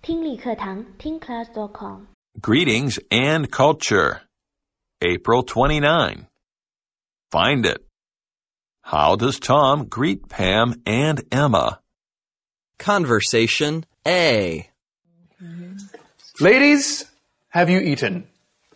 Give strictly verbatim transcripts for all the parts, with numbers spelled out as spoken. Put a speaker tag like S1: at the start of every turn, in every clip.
S1: 听力课堂 听 class dot com
S2: Greetings and Culture, April twenty-ninth. Find it. How does Tom greet Pam and Emma?
S3: Conversation A.
S4: Ladies, have you eaten?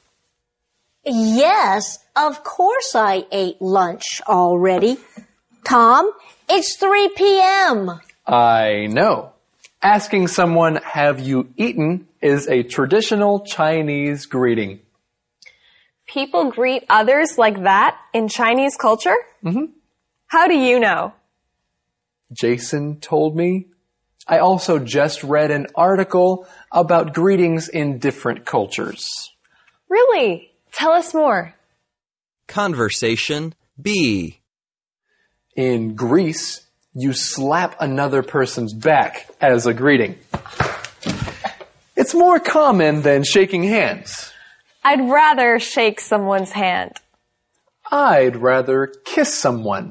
S5: Yes, of course I ate lunch already. Tom, it's three p.m.
S4: I know. Asking someone, have you eaten, is a traditional Chinese greeting.
S6: People greet others like that in Chinese culture?
S4: Mm-hmm.
S6: How do you know?
S4: Jason told me. I also just read an article about greetings in different cultures.
S6: Really? Tell us more.
S3: Conversation B.
S4: In Greece, you slap another person's back as a greeting. It's more common than shaking hands.
S6: I'd rather shake someone's hand.
S4: I'd rather kiss someone.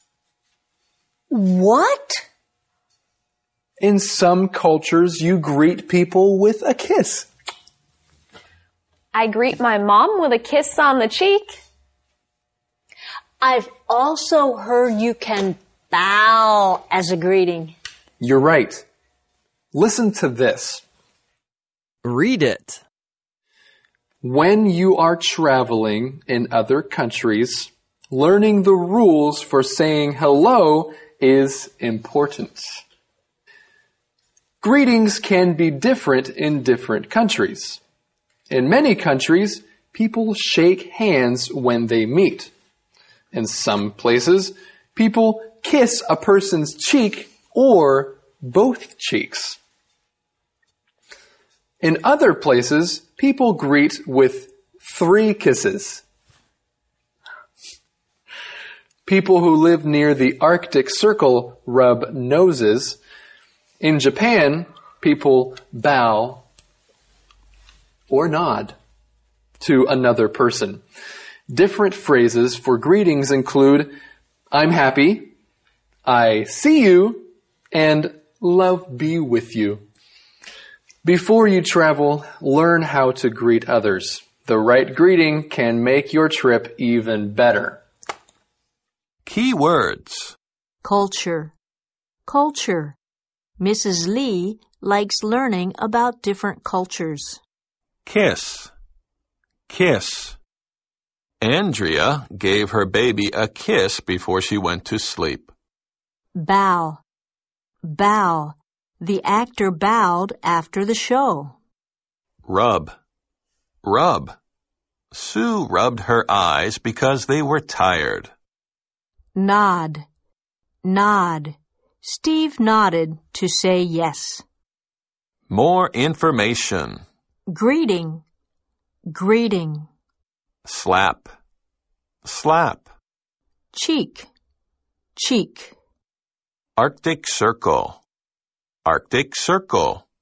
S5: What?
S4: In some cultures, you greet people with a kiss.
S6: I greet my mom with a kiss on the cheek.
S5: I've also heard you can bow as a greeting.
S4: You're right. Listen to this.
S3: Read it.
S4: When you are traveling in other countries, learning the rules for saying hello is important. Greetings can be different in different countries. In many countries, people shake hands when they meet. In some places, people kiss a person's cheek or both cheeks. In other places, people greet with three kisses. People who live near the Arctic Circle rub noses. In Japan, people bow or nod to another person. Different phrases for greetings include, I'm happy, I see you, and love be with you. Before you travel, learn how to greet others. The right greeting can make your trip even better.
S2: Key words.
S7: Culture. Culture. Missus Lee likes learning about different cultures.
S2: Kiss. Kiss. Andrea gave her baby a kiss before she went to sleep.
S7: Bow. Bow. The actor bowed after the show.
S2: Rub. Rub. Sue rubbed her eyes because they were tired.
S7: Nod. Nod. Steve nodded to say yes.
S2: More information.
S7: Greeting. Greeting.
S2: Slap. Slap.
S7: Cheek. Cheek.
S2: Arctic Circle. Arctic Circle.